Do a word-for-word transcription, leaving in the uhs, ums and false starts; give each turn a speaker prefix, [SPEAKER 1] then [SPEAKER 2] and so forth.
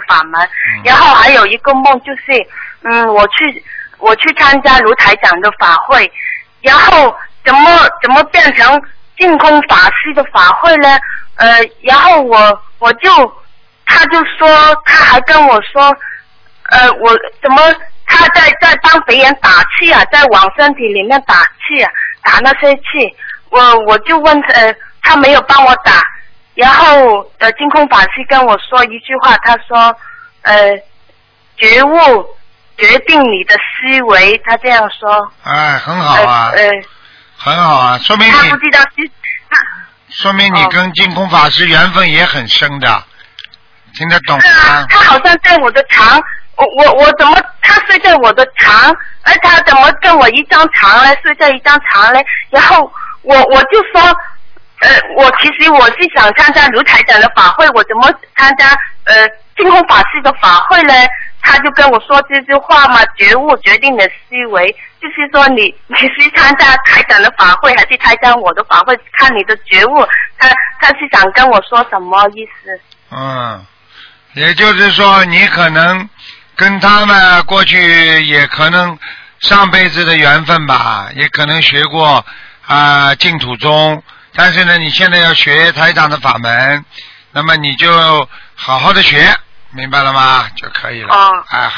[SPEAKER 1] 法门。嗯、然后还有一个梦就是，嗯，我去我去参加卢台长的法会，然后怎么怎么变成净空法师的法会呢？呃，然后我我就他就说他还跟我说，呃，我怎么他在在帮别人打气啊，在往身体里面打气啊，打那些气，我我就问呃，他没有帮我打，然后呃，净空法师跟我说一句话，他说呃，觉悟决定你的思维，他这样说。
[SPEAKER 2] 哎，很好啊。呃。呃很好啊，说明你。
[SPEAKER 1] 他不知道是。
[SPEAKER 2] 说明你跟净空法师缘分也很深的，听得懂吗？
[SPEAKER 1] 是啊，他好像在我的床，我我我怎么他睡在我的床，而他怎么跟我一张床呢？睡在一张床呢？然后我我就说，呃，我其实我是想参加卢台长的法会，我怎么参加呃净空法师的法会呢？他就跟我说这句话嘛，觉悟决定的思维，就是说你你是参加台长的法会还是参加我的法会，看你的觉悟，他他是想跟我说什么意思？
[SPEAKER 2] 嗯，也就是说你可能跟他们过去也可能上辈子的缘分吧，也可能学过啊、呃、净土宗，但是呢你现在要学台长的法门，那么你就好好的学，明白了吗？就可以了。
[SPEAKER 1] 哦。
[SPEAKER 2] 哎。